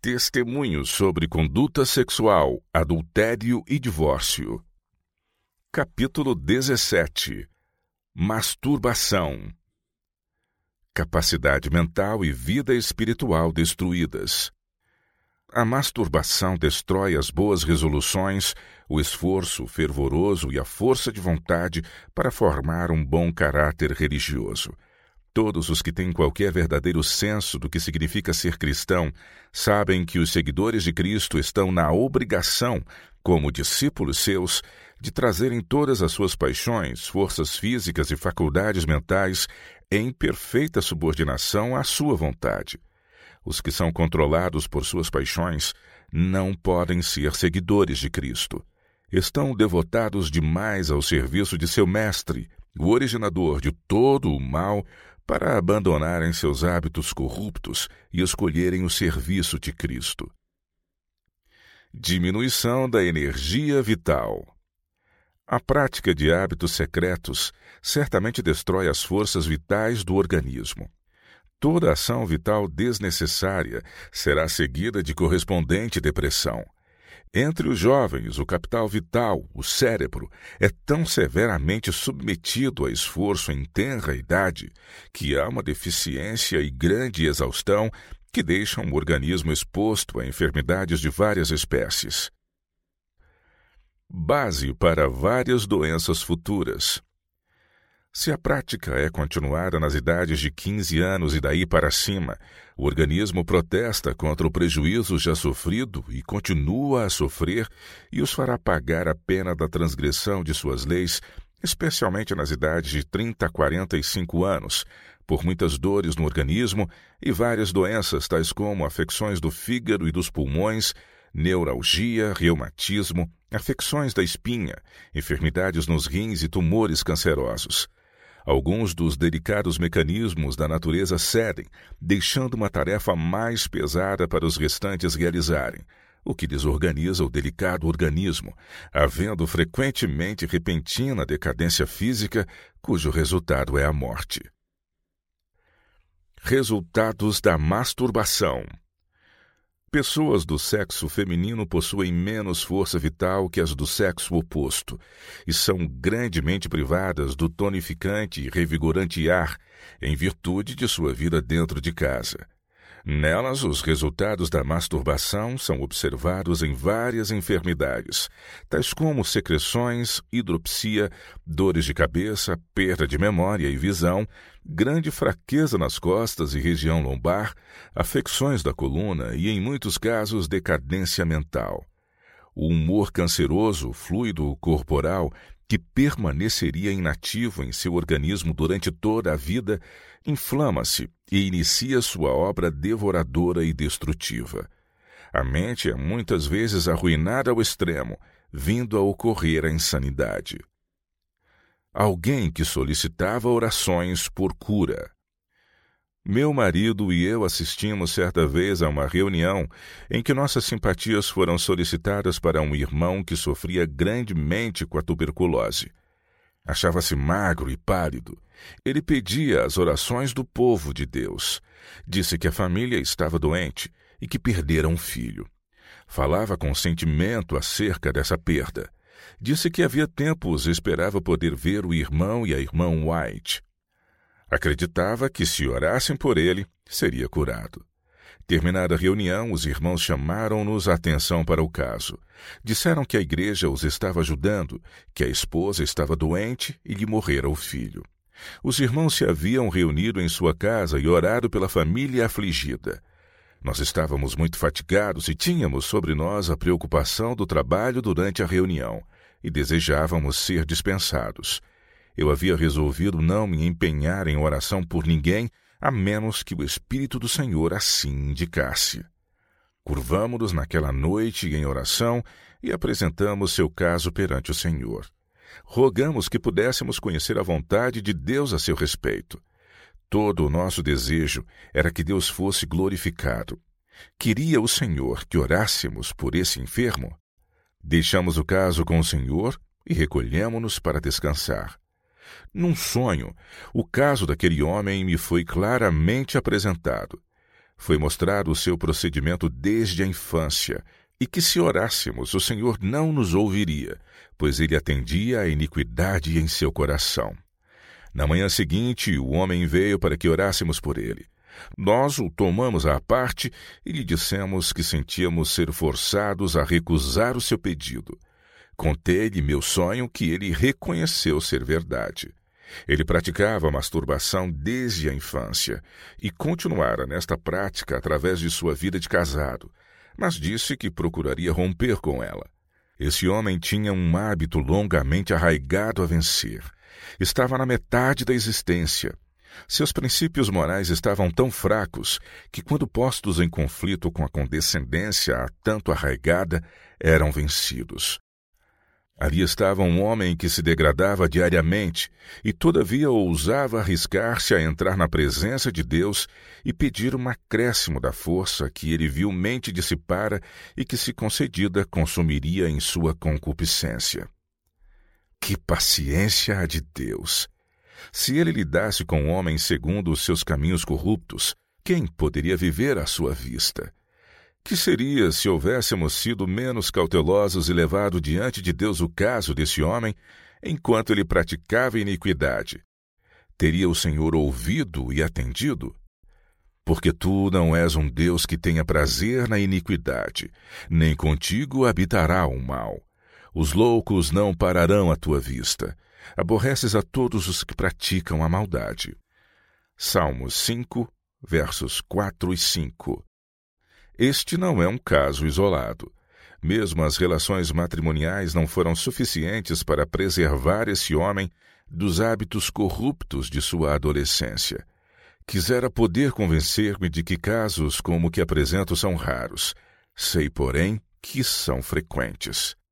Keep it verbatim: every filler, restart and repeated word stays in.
Testemunhos sobre conduta sexual, adultério e divórcio. Capítulo dezessete. Masturbação. Capacidade mental e vida espiritual destruídas. A masturbação destrói as boas resoluções, o esforço fervoroso e a força de vontade para formar um bom caráter religioso. Todos os que têm qualquer verdadeiro senso do que significa ser cristão sabem que os seguidores de Cristo estão na obrigação, como discípulos seus, de trazerem todas as suas paixões, forças físicas e faculdades mentais em perfeita subordinação à sua vontade. Os que são controlados por suas paixões não podem ser seguidores de Cristo. Estão devotados demais ao serviço de seu mestre, o originador de todo o mal, para abandonarem seus hábitos corruptos e escolherem o serviço de Cristo. Diminuição da energia vital. A prática de hábitos secretos certamente destrói as forças vitais do organismo. Toda ação vital desnecessária será seguida de correspondente depressão. Entre os jovens, o capital vital, o cérebro, é tão severamente submetido a esforço em tenra idade que há uma deficiência e grande exaustão que deixam o organismo exposto a enfermidades de várias espécies. Base para várias doenças futuras. Se a prática é continuada nas idades de quinze anos e daí para cima, o organismo protesta contra o prejuízo já sofrido e continua a sofrer e os fará pagar a pena da transgressão de suas leis, especialmente nas idades de trinta a quarenta e cinco anos, por muitas dores no organismo e várias doenças tais como afecções do fígado e dos pulmões, neuralgia, reumatismo, afecções da espinha, enfermidades nos rins e tumores cancerosos. Alguns dos delicados mecanismos da natureza cedem, deixando uma tarefa mais pesada para os restantes realizarem, o que desorganiza o delicado organismo, havendo frequentemente repentina decadência física, cujo resultado é a morte. Resultados da masturbação. Pessoas do sexo feminino possuem menos força vital que as do sexo oposto e são grandemente privadas do tonificante e revigorante ar em virtude de sua vida dentro de casa. Nelas, os resultados da masturbação são observados em várias enfermidades, tais como secreções, hidropsia, dores de cabeça, perda de memória e visão, grande fraqueza nas costas e região lombar, afecções da coluna e, em muitos casos, decadência mental. O humor canceroso, fluido corporal, que permaneceria inativo em seu organismo durante toda a vida, inflama-se e inicia sua obra devoradora e destrutiva. A mente é muitas vezes arruinada ao extremo, vindo a ocorrer a insanidade. Alguém que solicitava orações por cura. Meu marido e eu assistimos certa vez a uma reunião em que nossas simpatias foram solicitadas para um irmão que sofria grandemente com a tuberculose. Achava-se magro e pálido. Ele pedia as orações do povo de Deus. Disse que a família estava doente e que perdera um filho. Falava com sentimento acerca dessa perda. Disse que havia tempos esperava poder ver o irmão e a irmã White. Acreditava que, se orassem por ele, seria curado. Terminada a reunião, os irmãos chamaram-nos a atenção para o caso. Disseram que a igreja os estava ajudando, que a esposa estava doente e lhe morrera o filho. Os irmãos se haviam reunido em sua casa e orado pela família afligida. Nós estávamos muito fatigados e tínhamos sobre nós a preocupação do trabalho durante a reunião, e desejávamos ser dispensados. Eu havia resolvido não me empenhar em oração por ninguém, a menos que o Espírito do Senhor assim indicasse. Curvamo-nos naquela noite em oração e apresentamos seu caso perante o Senhor. Rogamos que pudéssemos conhecer a vontade de Deus a seu respeito. Todo o nosso desejo era que Deus fosse glorificado. Queria o Senhor que orássemos por esse enfermo? Deixamos o caso com o Senhor e recolhemo-nos para descansar. Num sonho, o caso daquele homem me foi claramente apresentado. Foi mostrado o seu procedimento desde a infância, e que se orássemos, o Senhor não nos ouviria, pois ele atendia à iniquidade em seu coração. Na manhã seguinte, o homem veio para que orássemos por ele. Nós o tomamos à parte e lhe dissemos que sentíamos ser forçados a recusar o seu pedido. Contei-lhe meu sonho, que ele reconheceu ser verdade. Ele praticava a masturbação desde a infância e continuara nesta prática através de sua vida de casado, mas disse que procuraria romper com ela. Esse homem tinha um hábito longamente arraigado a vencer. Estava na metade da existência. Seus princípios morais estavam tão fracos que, quando postos em conflito com a condescendência há tanto arraigada, eram vencidos. Ali estava um homem que se degradava diariamente e, todavia, ousava arriscar-se a entrar na presença de Deus e pedir um acréscimo da força que ele vilmente dissipara e que, se concedida, consumiria em sua concupiscência. Que paciência a de Deus! Se ele lidasse com homens segundo os seus caminhos corruptos, quem poderia viver à sua vista? Que seria se houvéssemos sido menos cautelosos e levado diante de Deus o caso desse homem, enquanto ele praticava iniquidade? Teria o Senhor ouvido e atendido? Porque tu não és um Deus que tenha prazer na iniquidade, nem contigo habitará o mal. Os loucos não pararão à tua vista. Aborreces a todos os que praticam a maldade. Salmos cinco, versos quatro e cinco. Este não é um caso isolado. Mesmo as relações matrimoniais não foram suficientes para preservar esse homem dos hábitos corruptos de sua adolescência. Quisera poder convencer-me de que casos como o que apresento são raros. Sei, porém, que são frequentes.